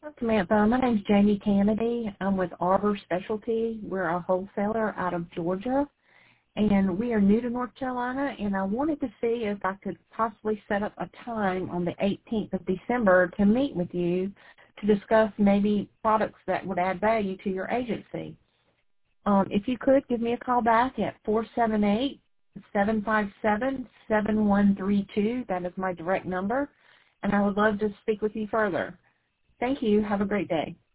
Samantha, my name's Jamie Kennedy. I'm with Arbor Specialty. We're a wholesaler out of Georgia, and we are new to North Carolina, and I wanted to see if I could possibly set up a time on the 18th of December to meet with you to discuss maybe products that would add value to your agency. If you could, give me a call back at 478-757-7132. That is my direct number, and I would love to speak with you further. Thank you. Have a great day.